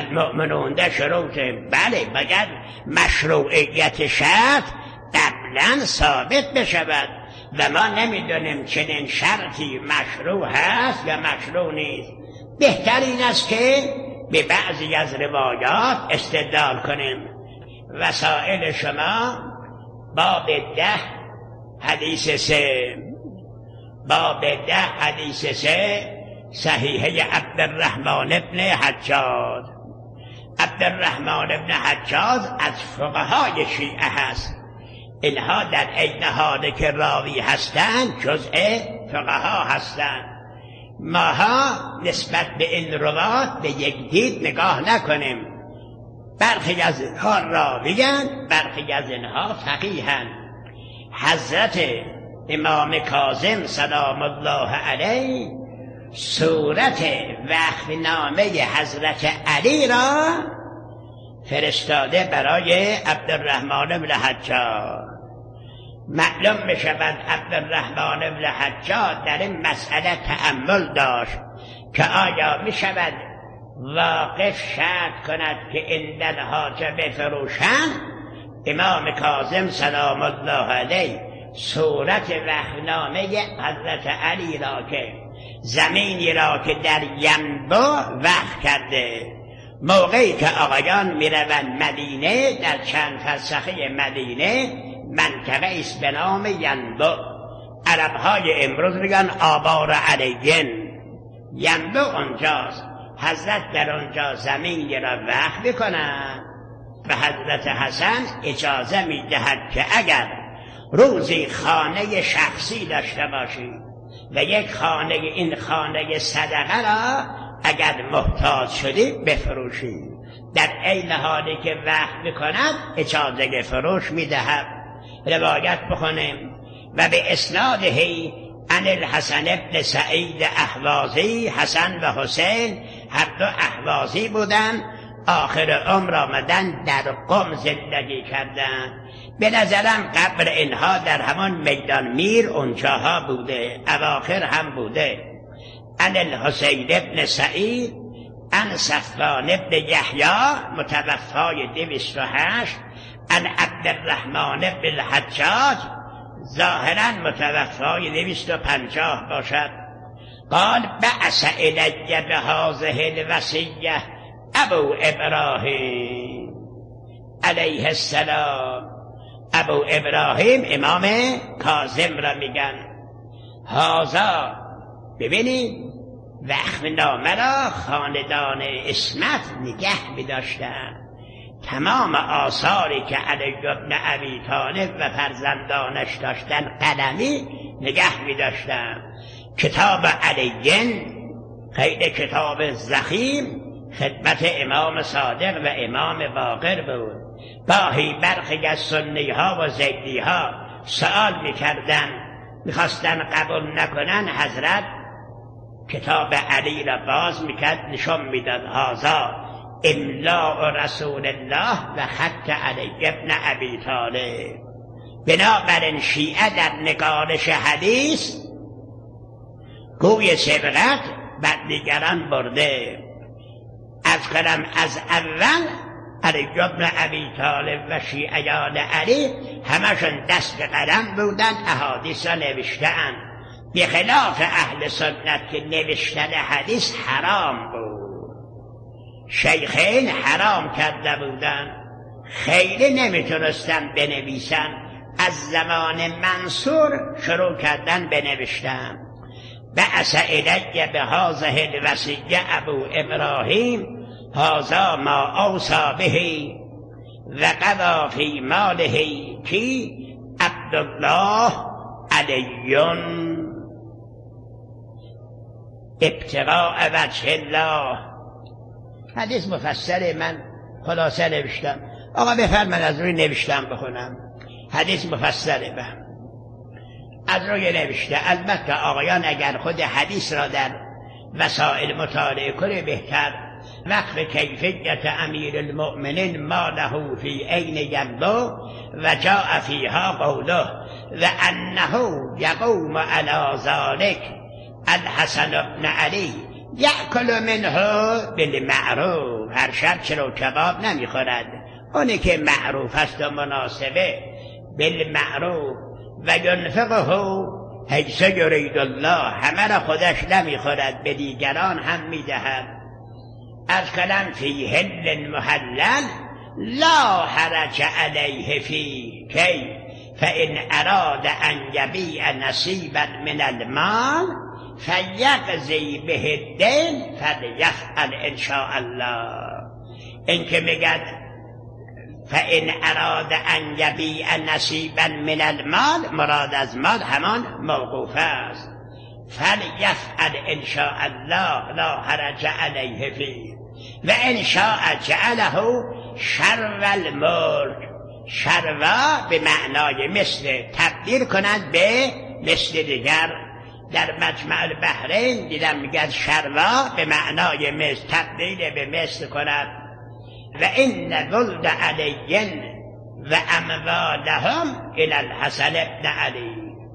المؤمنون در شروط، بله باید مشروعیت شرط قبلا ثابت بشود و ما نمیدونیم چنین شرطی مشروع هست یا مشروع نیست. بهترین است که به بعضی از روایات استدلال کنیم. وسائل شما باب 10 حدیث 3، باب 10 حدیث 3 صحیحه عبدالرحمن بن حجاج. عبدالرحمن بن حجاج از فقهای شیعه هست. اینها در عین حال که راوی هستند جزء فقها هستند. ماها نسبت به این روات به یک دید نگاه نکنیم. برخی از اینها راویند، برخی از اینها فقیهند. حضرت امام کاظم سلام الله علیه صورت وحینامه حضرت علی را فرستاده برای عبدالرحمن بن حجاج. معلوم می شود عبدالرحمن بن حجاج در این مسئله تأمل داشت که آیا می شود واقف شرط کند که این دلهاجه بفروشند. امام کاظم سلام الله علیه صورت وحینامه حضرت علی را که زمینی را که در ینبع وقف کرده، موقعی که آقایان می روند مدینه، در چند فرسخی مدینه منطقه است به نام ینبع. عربهای امروز میگن آبار علیین. ینبع اونجاست. حضرت در اونجا زمینی را وقف میکنند و حضرت حسن اجازه میدهد که اگر روزی خانه شخصی داشته باشید و یک خانه، این خانه صدقه را اگر محتاج شدید بفروشید، در عین حالی که وقف میکند اجازه فروش میدهد. روایت بخونیم و به اسناده عن الحسن ابن سعید احوازی، حسن و حسین هر دو احوازی بودن، آخر عمر آمدن در قم زندگی کردن. به نظرم قبر اینها در همان میدان میر اونجاها بوده، اواخر هم بوده. عن الحسین ابن سعید عن صفوان ابن یحیی متوفای 208 عن عبدالرحمن ابن الحجاج ظاهرا متوفای 250 باشد. قال بعث الی بهذه الوصیه ابو ابراهیم علیه السلام. ابو ابراهیم امام کاظم را میگن. هازا ببینید وقف نامه را خاندان اسمت نگه می‌داشتند. تمام آثاری که علی بن ابی طالب و فرزندانش داشتن قلمی نگه می‌داشتند. کتاب علیین خیلی کتاب ضخیم خدمت امام صادق و امام باقر بود. گاهی برخی از سنی ها و زیدی ها سوال میکردن، میخواستن قبول نکنن، حضرت کتاب علی را باز میکرد نشون میداد هذا املاء رسول الله و خط علی ابن ابی طالب. بنابراین شیعه در نگارش حدیث گوی سبقت بر دیگران برده. از کنم از اول علی ابن ابی طالب و شیعیان علی همشون دست به قلم بودن، احادیث را نوشتن، به خلاف اهل سنت که نوشتن حدیث حرام بود. شیخین حرام کرده بودن، خیلی نمیتونستن بنویسن. از زمان منصور شروع کردن بنوشتن. بعث الی بهذه الوصیه ابو ابراهیم هذا ما اوصى به و قضا فی ماله کی عبدالله علیون ابتغاء وجه الله. حدیث مفصل من خلاصه نوشتم. آقا بفرمایید از روی نوشتم بخونم. حدیث مفصل من از روی نوشته. البته آقایان اگر خود حدیث را در وسائل مطالعه کنه بهتر. وقف کیفیت امیر المؤمنین ما له فی عین ینبع و جاء فیها قوله و انه یقوم علی ذلك الحسن بن علی یأکل منه بالمعروف هر شب چلو کباب نمیخورد، اونی که معروف است و مناسبه بالمعروف و ینفقه حیث یرید الله، همه را خودش نمیخورد به دیگران هم میدهد. از کلم فی حل محلل لا حرج علیه فی کی فإن اراد ان یبیع نصیبا من المال فیقضی به الدین فلیفعل ان شاء الله. این که میگد فإن اراد ان یبیع نصیبا من المال، مراد از مال همان موقوف است. فلیفعل ان شاء الله لا حرج علیه فی و ان شاء جعله شرو الملک. شروا به معنای مثل، تبدیل کند به مثل دیگر. در مجمع البحرین دیدم میگه شروا به معنای مثل، تبدیل به مثل کند. و این ولد علی و اموالهم الی الحسن ابن علی.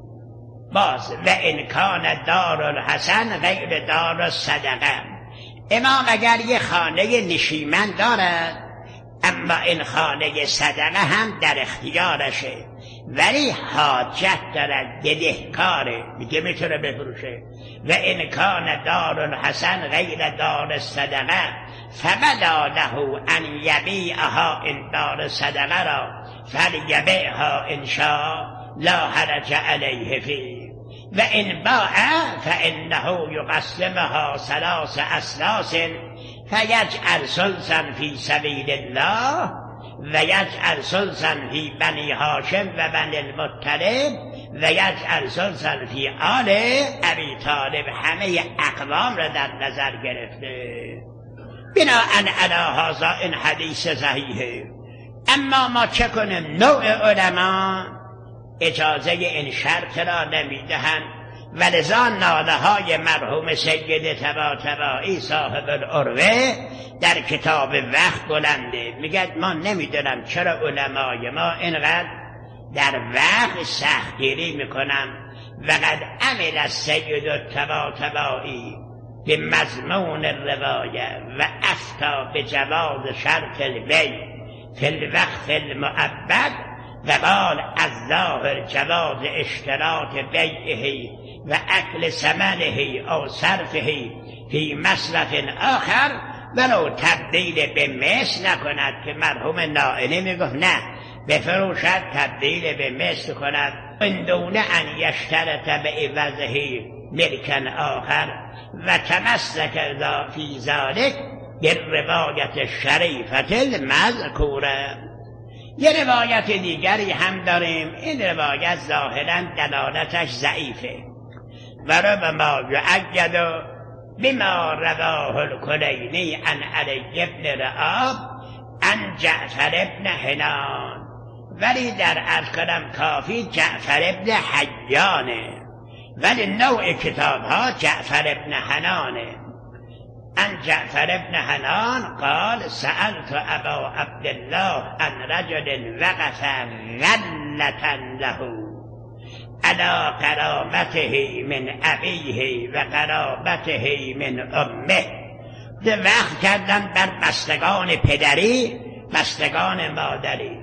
باز و ان کان دار الحسن غیر دار الصدقه. امام اگر یه خانه نشیمن دارد اما این خانه صدقه هم در اختیارشه، ولی حاجت دارد، بدهکاره، میگه میتونه بفروشه. و ان کان دار الحسن غیر دار الصدقه فبدا له ان یبیعها این دار صدقه را فلیبیعها ان شاء لا حرج علیه فی و ان باع فانه یقسمها ثلاث اسلاس فیجعل ثلثا فی سبیل الله و یجعل ثلثا فی بنی هاشم و بنی المطلب و یجعل ثلثا فی آل ابی طالب. همه اقوام را در نظر گرفته. بناءً علی هذا این حدیث صحیحه. اما ما چه کنیم؟ نوع علما اجازه این شرط را نمیدهند و لذا ناله های مرحوم سید طباطبایی صاحب العروه در کتاب وقت بلنده. میگه ما نمیدونم چرا علمای ما اینقدر در وقت سختگیری میکنن. و قد عمل السید الطباطبایی به مضمون الروایه و افتا به جواز شرط البیع فی الوقت المعبد و قال از ظاهر جواز اشتراط بیعه و اکل ثمنه او صرفه فی مصرف آخر ولو تبدیل به مثل نکند، که مرحوم نائینی میگفت نه بفروشد تبدیل به مثل کند من دون ان یشترط به عوضه ملکا آخر و تمسک فی ذلک بالروایت شریفت المذکوره. یه روایت دیگری هم داریم، این روایت ظاهرا دلالتش ضعیفه و ربما یؤید بما رواه الکلینی عن علی ابن رعاب عن جعفر ابن حنان، ولی در ارکانم کافی جعفر ابن حیانه، ولی نوع کتاب ها جعفر ابن حنانه. عن جعفر ابن حنان قال سألت ابا عبدالله عن رجل وقف غلة له على قرابته من ابیه و قرابته من امه. ده وقت کردن بر بستگان پدری بستگان مادری.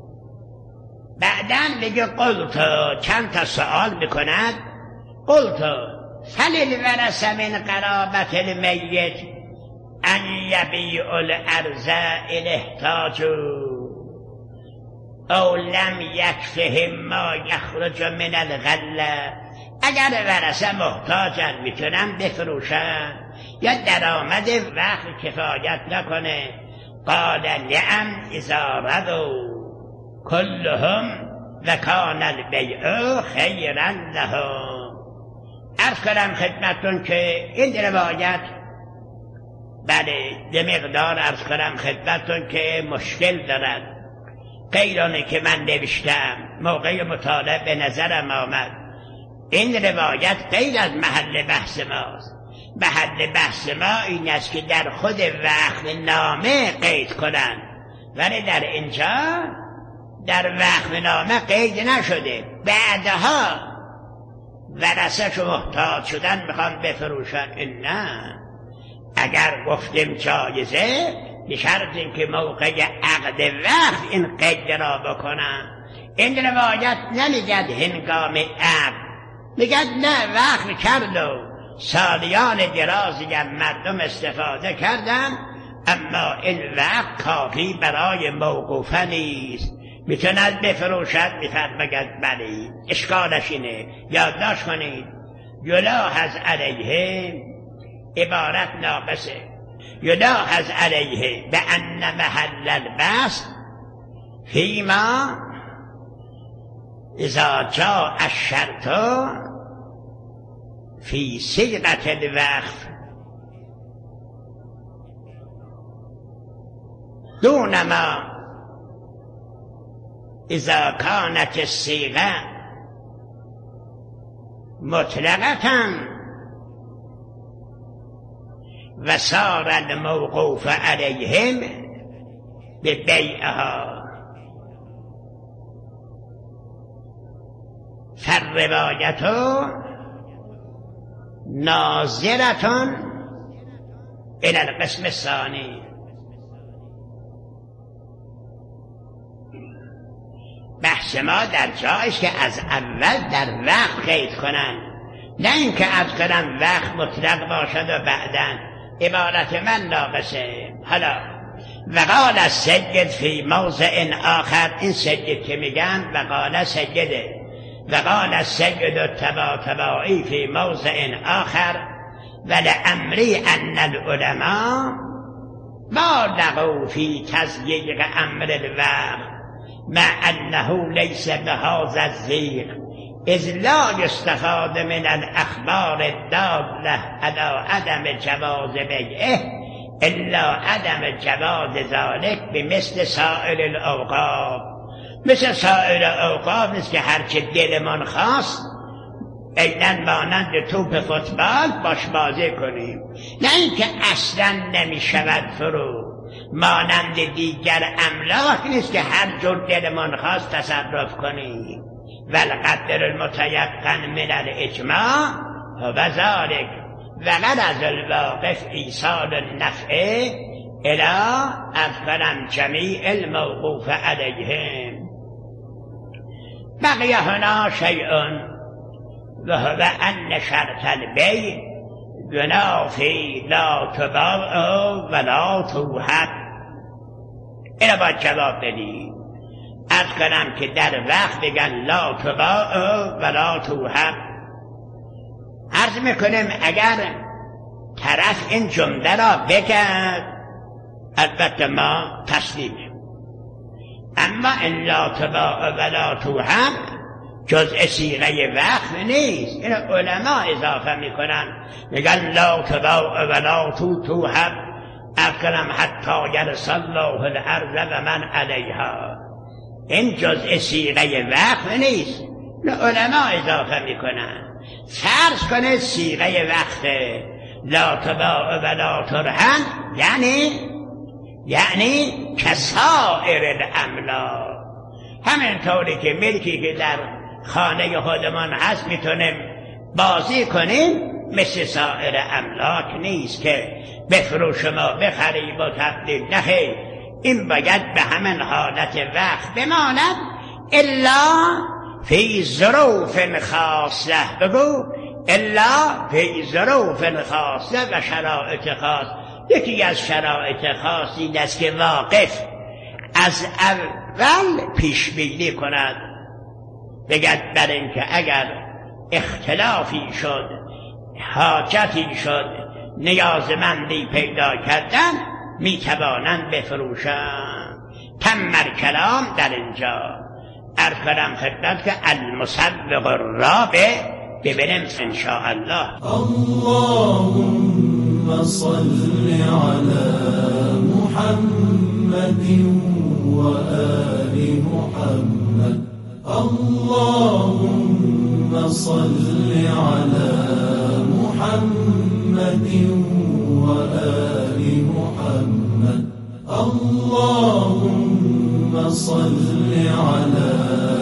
بعدن میگه قلت، چند تا سوال میکند، قلت فلل ورث من قرابت المیت ان یبیع الارض ان احتاجوا او لم یکفهم ما یخرج من الغله. اگر ورثه محتاجن میتونن بفروشن یا درآمد وقت کفایت نکنه. قال نعم اذا رضوا كلهم و کان البیع خیرا لهم. عرض کنم خدمتون که این روایت بله به مقدار عرض کنم خدمتون که مشکل دارد. غیرانه که من نوشتم موقع مطالعه به نظرم آمد این روایت غیر از محل بحث ماست. محل بحث ما این است که در خود وقت نامه قید کنند، ولی در اینجا در وقت نامه قید نشده. بعدها ورثه شو محتاج شدن میخوان بفروشن. این نه، اگر گفتیم جایزه به شرطی که موقع عقد وقت این قید را بکنن. این روایت نمیگد هنگام عقد، میگد نه وقت کرد و سالیان درازی هم مردم استفاده کردن، اما این وقت کافی برای موقوفه نیست، میتوند بفروشد. میفرماید بله اشکالش اینه، یادداشت کنید یلاحظ علیه عبارت ناقصه، یلاحظ علیه به ان محل البسط فیما اذا جاء الشرط فی صیغة الوقف دون ما اذا كانت الصيغة مطلقة وصار الموقوف عليهم ببيعها. فالرواية ناظرة إلى القسم الثاني. بحث ما در جایش که از اول در وقت قید کنن، نه اینکه از کنن وقت مطلق باشد و بعدن. عبارت من ناقصه. حالا وقال السید فی موضع آخر، این سید که میگن وقال سیده، وقال السید الطباطبایی فی موضع آخر ولعمری ان العلماء بالغوا فی تضییق امر الوقت مع انه لیس بهذا الزیغ اذ لا یستفاد من الاخبار الداله على عدم جواز بیعه الا عدم جواز ذلك بمثل سائر الاوقاف. مثل سایر اوقاف نیست که هرچه دلمان خواست ایدن مانند توپ فوتبال باش بازی کنیم، نه اینکه اصلا نمی شود فرو. مانند دیگر املاک نیست که هر جور دلمان خواست تصرف کنیم. والقدر المتيقن من الاجماع و ذلك وغرض الواقف ایصال النفع الى اذکرم جمیع الموقوف علیهم. بقي هنا شيء وهو أن شرط البيع ينافي لا تباع ولا توهب. اینو باید جواب بدی. عرض کنم که در وقت بگن لا تباع ولا توهب، عرض میکنم اگر طرف این جمله را بگد البته ما تسلیمیم، اما ان لا تباع ولا توهب جزء صیغه وقف نیست. این علما اضافه میکنن، میگن لا تباع ولا توهب اکنم حتی یرث الله الارض و من علیها. این جزء صیغه وقف نیست، این علما اضافه میکنن. فرض کنه صیغه وقت لا تباع ولا ترهن یعنی کسائر الاملاک، همینطوری که ملکی که در خانه خودمان هست میتونیم بازی کنیم، مثل سایر املاک نیست که بفروشم و بخریم و تبدیل. نخیر، این باید به همین حالت وقت بماند الا فی ظروف خاصه. بگو الا فی ظروف خاصه و شرایط خاص. یکی از شرایط خاصی این است که واقف از اول پیش بینی کند، بگد بر اینکه اگر اختلافی شد، حاجتی شد، نیازمندی پیدا کردن، میتوانند بفروشند. تم کلام در اینجا. عرض کنم خدمت که المسبق الرابع ببینیم انشاء الله. اللهم صل على محمد و آل محمد. اللهم صل على محمد و آل محمد. اللهم صل على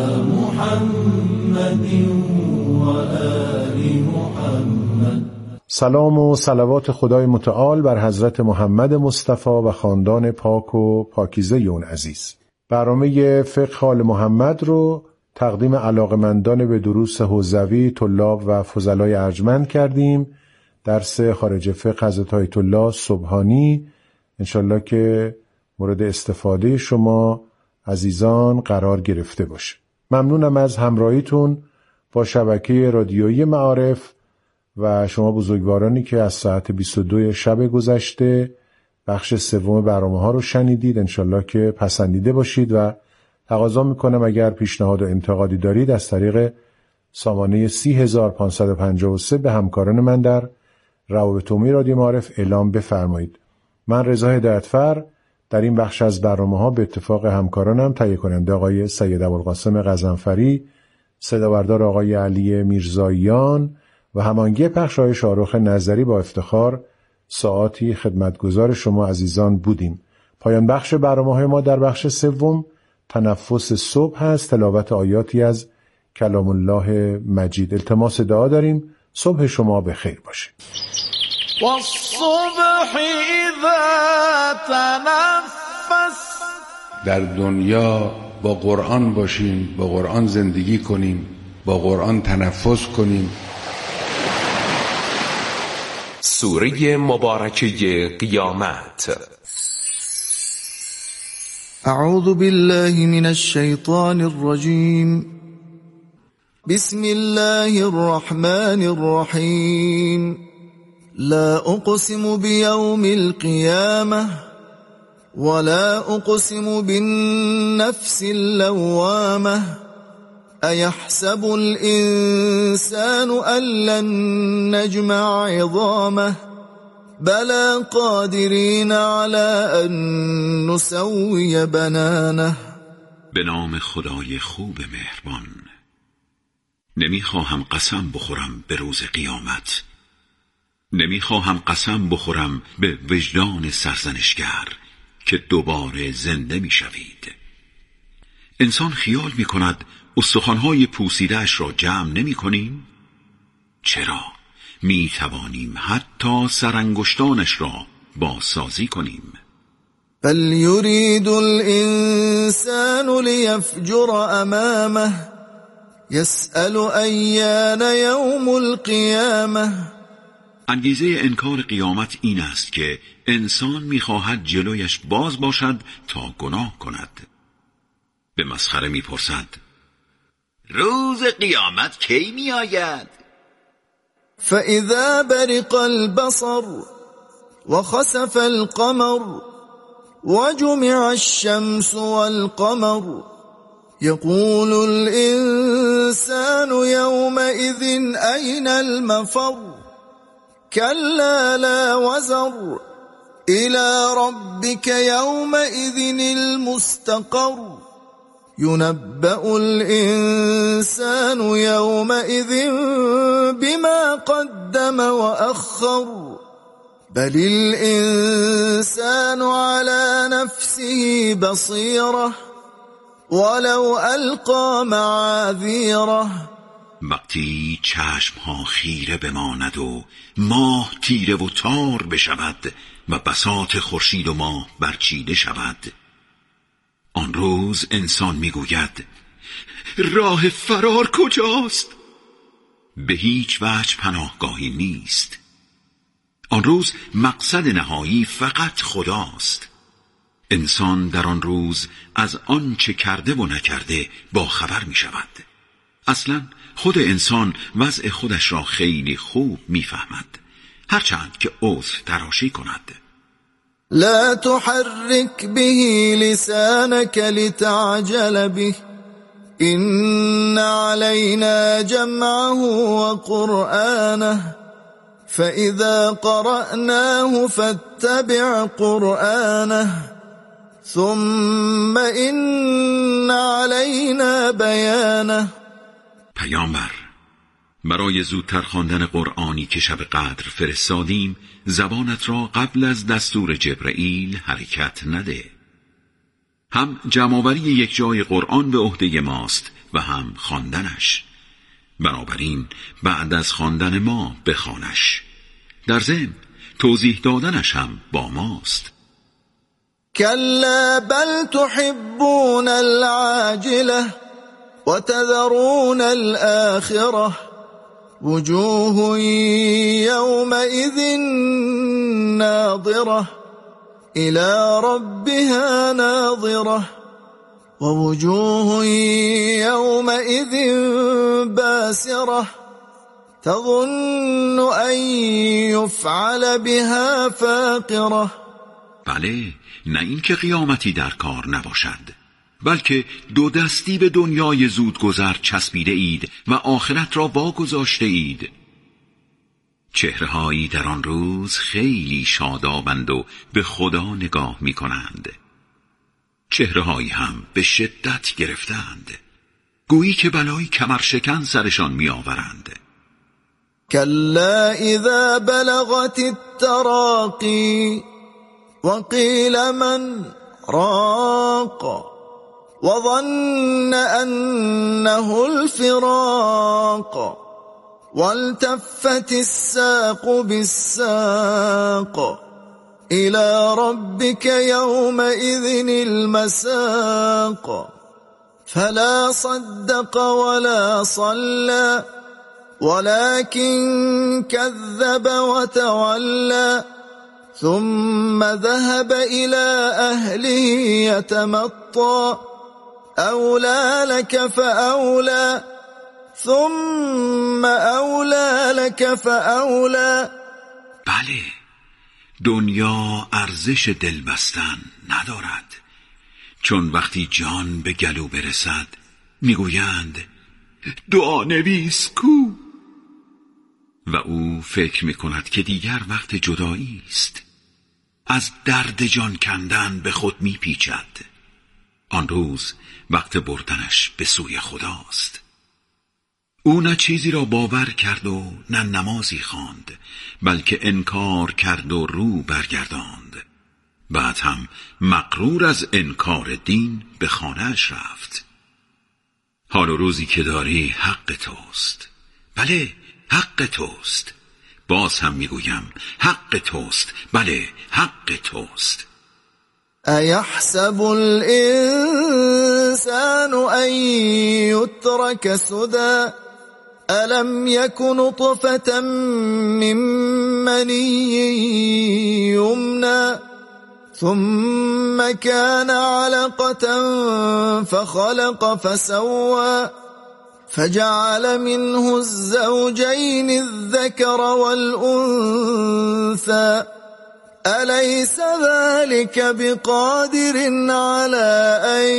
محمد و آل محمد. سلام و صلوات خدای متعال بر حضرت محمد مصطفی و خاندان پاک و پاکیزه اون عزیز. برنامه فقه آل محمد رو تقدیم علاقمندان به دروس حوزوی، طلاب و فضلای ارجمند کردیم. درس خارج فقه حضرت آیت الله سبحانی انشالله که مورد استفاده شما عزیزان قرار گرفته باشه. ممنونم از همراهیتون با شبکه رادیویی معارف و شما بزرگوارانی که از ساعت 22 شب گذشته بخش سوم برنامه‌ها رو شنیدید. انشالله که پسندیده باشید و تقاضا میکنم اگر پیشنهاد و انتقادی دارید از طریق سامانه 30553 به همکاران من در روابط عمومی رادیو معارف اعلام بفرمایید. من رضا هدایتفر در این بخش از برنامه‌ها به اتفاق همکارانم تهیه کننده آقای سید ابوالقاسم غضنفری، صدابردار آقای علی میرزاییان و هماهنگی پخش آقای شاهرخ نظری با افتخار ساعاتی خدمتگزار شما عزیزان بودیم. پایان بخش برنامه‌های ما در بخش سوم تنفس صبح هست، تلاوت آیاتی از کلام الله مجید. التماس دعا داریم صبح شما بخیر باشه. والصبح اذا تنفس. در دنیا با قرآن باشیم، با قرآن زندگی کنیم، با قرآن تنفس کنیم. سوره مبارکه قیامت. اعوذ بالله من الشیطان الرجیم. بسم الله الرحمن الرحیم. لا اقسم بیوم القیامة ولا اقسم بالنفس اللوامة. أيحسب الإنسان أن لن نجمع عظامه بلى قادرين على أن نسوي بنانه. به نام خدای خوب مهربان. نمیخواهم قسم بخورم به روز قیامت، نمیخواهم قسم بخورم به وجدان سرزنشگر که دوباره زنده میشوید. انسان خیال میکند استخوان‌های پوسیده‌اش را جمع نمی‌کنیم؟ چرا؟ می‌توانیم حتی سرانگشتانش را بازسازی کنیم. بل يريد الإنسان ليفجر أمامه يسأل أيان يوم القيامة. انگیزه انکار قیامت این است که انسان می‌خواهد جلویش باز باشد تا گناه کند. به مسخره می‌پرسد روز قیامت کی می آید؟ فاذا برق البصر وخسف القمر وجمع الشمس والقمر يقول الإنسان يومئذ أين المفر كلا لا وزر إلى ربك يومئذ المستقر ينبأ الإنسان يومئذ بما قدم وأخر بل الإنسان على نفسه بصيرة ولو ألقى معاذيره. وقتی چشمها خیره بماند و ماه تیره و تار بشود و بساط خورشید و ماه برچیده شود، آن روز انسان میگوید راه فرار کجاست؟ به هیچ وجه پناهگاهی نیست. آن روز مقصد نهایی فقط خداست. انسان در آن روز از آنچه کرده و نکرده با خبر می شود. اصلا خود انسان وضع خودش را خیلی خوب می فهمد، هرچند که عذر تراشی کند. لا تحرك به لسانك لتعجل به إن علينا جمعه وقرآنه فإذا قرأناه فاتبع قرآنه ثم إن علينا بيانه. پیامبر، برای زودتر خواندن قرآنی که شب قدر فرستادیم زبانت را قبل از دستور جبرئیل حرکت نده. هم جمع‌آوری یک جای قرآن به عهده ماست و هم خواندنش. بنابراین بعد از خواندن ما بخوانش. در ضمن توضیح دادنش هم با ماست. كلا بل تحبون العاجلة وتذرون الآخرة وجوه يومئذ ناظرة إلى ربها ناظرة ووجوه يومئذ باسرة تظن أن يفعل بها فاقرة. بله، نه اینکه قیامتی در کار نباشد، بلکه دو دستی به دنیای زودگذر چسبیده اید و آخرت را واگذاشته اید. چهرهایی در آن روز خیلی شادابند و به خدا نگاه می کنند. چهرهایی هم به شدت گرفتند، گویی که بلای کمرشکن سرشان می آورند. كلا إذا بلغت التراقي وقيل من راق وظن أنه الفراق والتفت الساق بالساق إلى ربك يومئذ المساق فلا صدق ولا صلى ولكن كذب وتولى ثم ذهب إلى أهله يتمطى أولى لك فأولى ثم أولى لك فأولى. بله، دنیا ارزش دل بستن ندارد، چون وقتی جان به گلو برسد میگویند دعا نویس کو؟ و او فکر میکند که دیگر وقت جدایی است. از درد جان کندن به خود میپیچد. آن روز وقت بردنش به سوی خداست. او نه چیزی را باور کرد و نه نمازی خواند، بلکه انکار کرد و رو برگرداند. بعد هم مغرور از انکار دین به خانه‌اش رفت. حال و روزی که داری حق توست. بله، حق توست. باز هم میگویم حق توست. بله، حق توست. أيحسب الإنسان أن يترك سدى ألم يك نطفة من مني يمنى ثم كان علقة فخلق فسوى فجعل منه الزوجين الذكر والأنثى أليس ذلك بقادر على أن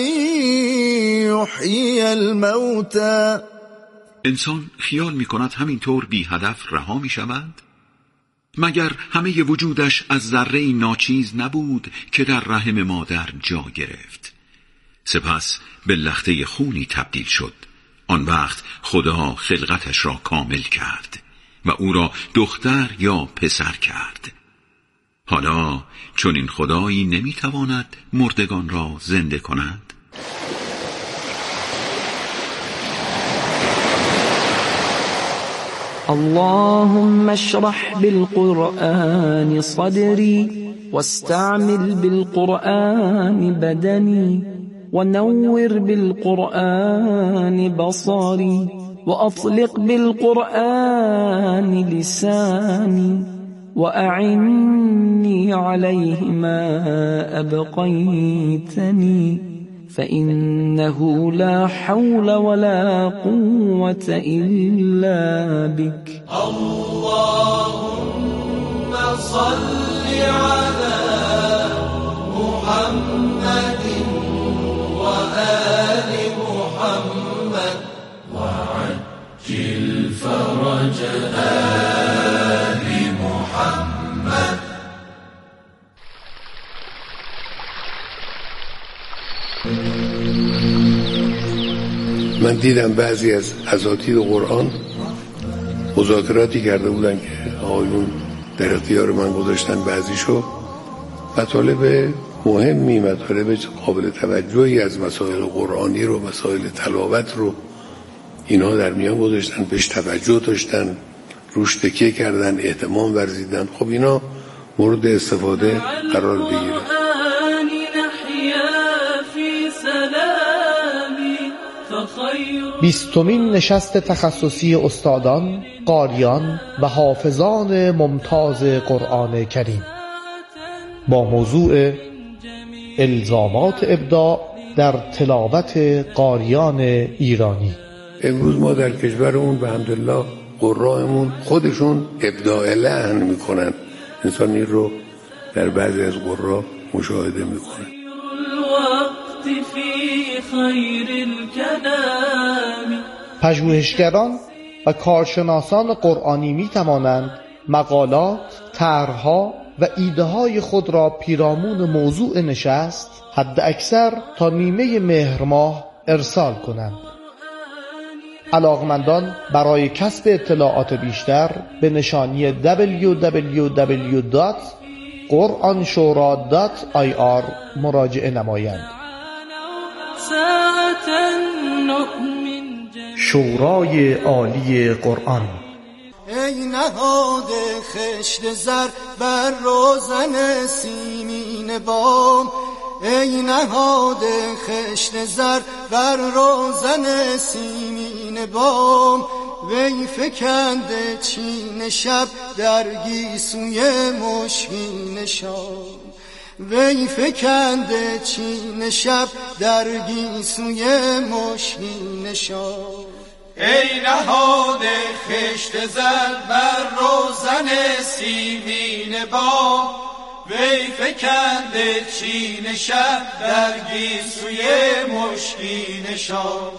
يحيي الموتى. انسان خیال می کند همینطور بی هدف رها می شود؟ مگر همه وجودش از ذره ناچیز نبود که در رحم مادر جا گرفت، سپس به لخته خونی تبدیل شد. آن وقت خدا خلقتش را کامل کرد و او را دختر یا پسر کرد. حالا چون این خدایی نمیتواند مردگان را زنده کند؟ اللهم اشرح بالقرآن صدري واستعمل بالقرآن بدني ونور بالقرآن بصري وأطلق بالقرآن لساني وأعني عليه ما أبقيتني فإنه لا حول ولا قوة إلا بك. اللهم صل على محمد وآل محمد وعجل فرج آل محمد. من دیدم بعضی از اساتید قرآن مذاکراتی کرده بودن که آقایون در اختیار من گذاشتن بعضیشو، مطالب مهمی، مطالب قابل توجهی از مسائل قرآنی رو، مسائل تلاوت رو اینها در میان گذاشتن، بهش توجه داشتن روش تکیه کردن، اهتمام ورزیدن. خب اینا مورد استفاده قرار بگیره. 20مین نشست تخصصی استادان، قاریان و حافظان ممتاز قرآن کریم با موضوع الزامات ابداع در تلاوت قاریان ایرانی. امروز ما در کشورمون به حمدالله قرائمون خودشون ابداع لحن میکنن. انسان این رو در بعضی از قرآ مشاهده میکنه. پژوهشگران و کارشناسان قرآنی می توانند مقالات، طرح‌ها و ایده‌های خود را پیرامون موضوع نشست حد اکثر تا نیمه مهر ماه ارسال کنند. علاقمندان برای کسب اطلاعات بیشتر به نشانی www.quranshura.ir مراجعه نمایند. شورای عالی قرآن. ای نهاد خشت زر بر روزن سیمین بام، ای نهاد خشت زر بر روزن سیمین بام، وی فکنده چین شب در گیسوی مشکین شام، وی فکنده چین شب در گیسوی مشکین شام. ای نهاد خشت زر بر روزن سیمین بام، وی فکنده چین شب در گیسوی مشکین شام.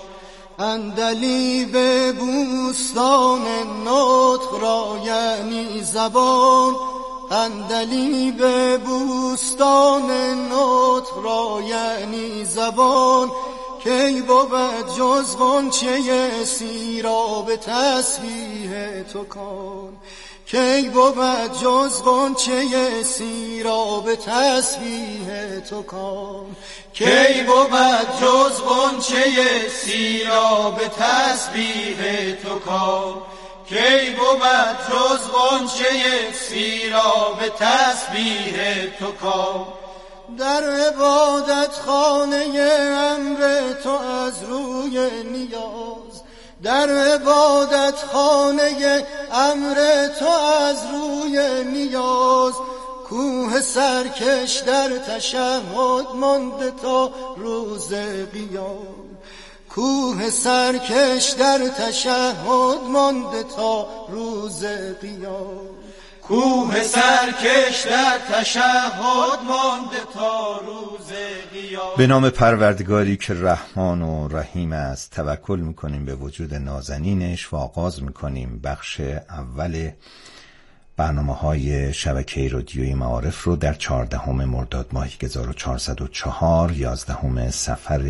اندلیب بوستان نطق را یعنی زبان، اندلیب بوستان نطق را یعنی زبان، کی بود جز غنچه سیراب تسبیح تو کن، کی بود جز غنچه سیراب تسبیح تو کن، کی بود جز غنچه سیراب تسبیح تو کن، کی بود جز غنچه سیراب تسبیح تو کن. در عبادت خانه امر تو از روی نیاز، در عبادت خانه امر تو از روی نیاز، کوه سرکش در تشهد مانده تا روز قیام، کوه سرکش در تشهد مانده تا روز قیام، کوه سرکش در تشهد مانده تا روز قیامت. به نام پروردگاری که رحمان و رحیم است توکل میکنیم به وجود نازنینش و آغاز میکنیم بخش اول برنامه‌های شبکه رادیویی معارف رو در 14 مرداد ماه 1404 11 صفر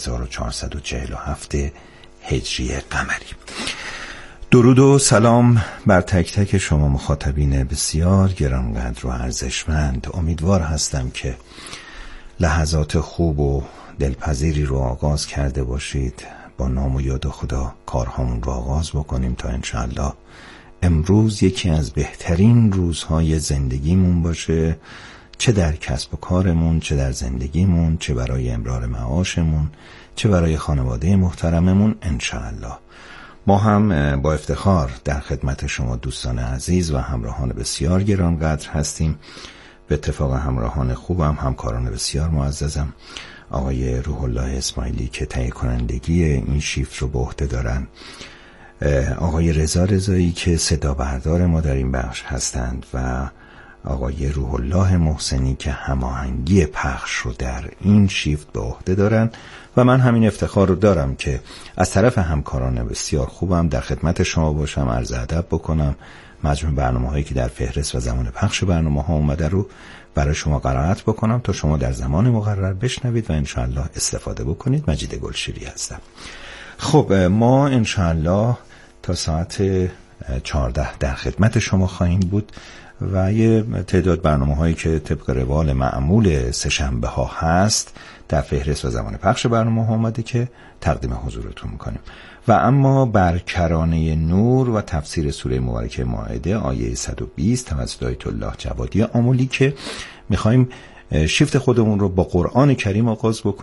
1447 هجری قمری. درود و سلام بر تک تک شما مخاطبین بسیار گرانقدر و ارزشمند. امیدوار هستم که لحظات خوب و دلپذیری رو آغاز کرده باشید. با نام و یاد خدا کارهامون رو آغاز بکنیم تا انشاءالله امروز یکی از بهترین روزهای زندگیمون باشه، چه در کسب و کارمون، چه در زندگیمون، چه برای امرار معاشمون، چه برای خانواده محترممون انشاءالله. ما هم با افتخار در خدمت شما دوستان عزیز و همراهان بسیار گرانقدر هستیم. به اتفاق همراهان خوبم، همکاران بسیار معززم، آقای روح الله اسماعیلی که تهیه کنندگی این شیفت رو به عهده دارن، آقای رضا رضایی که صدا بردار ما در این بخش هستند و آقای روح الله محسنی که هماهنگی پخش رو در این شیفت به عهده دارن و من همین افتخار رو دارم که از طرف همکاران بسیار خوبم در خدمت شما باشم، عرض ادب بکنم، مجموع برنامه‌هایی که در فهرست و زمان پخش برنامه‌ها اومده رو برای شما قرائت بکنم تا شما در زمان مقرر بشنوید و انشاءالله استفاده بکنید. مجید گلشیری هستم. خب ما انشاءالله تا ساعت 14 در خدمت شما خواهیم بود و یه تعداد برنامه هایی که طبق روال معمول سه‌شنبه ها هست در فهرست و زمان پخش برنامه ها آمده که تقدیم حضورتون میکنیم. و اما بر کرانه نور و تفسیر سوره مبارکه مائده آیه 120 توسط آیت الله جوادی آملی که میخوایم شیفت خودمون رو با قرآن کریم آغاز بکنیم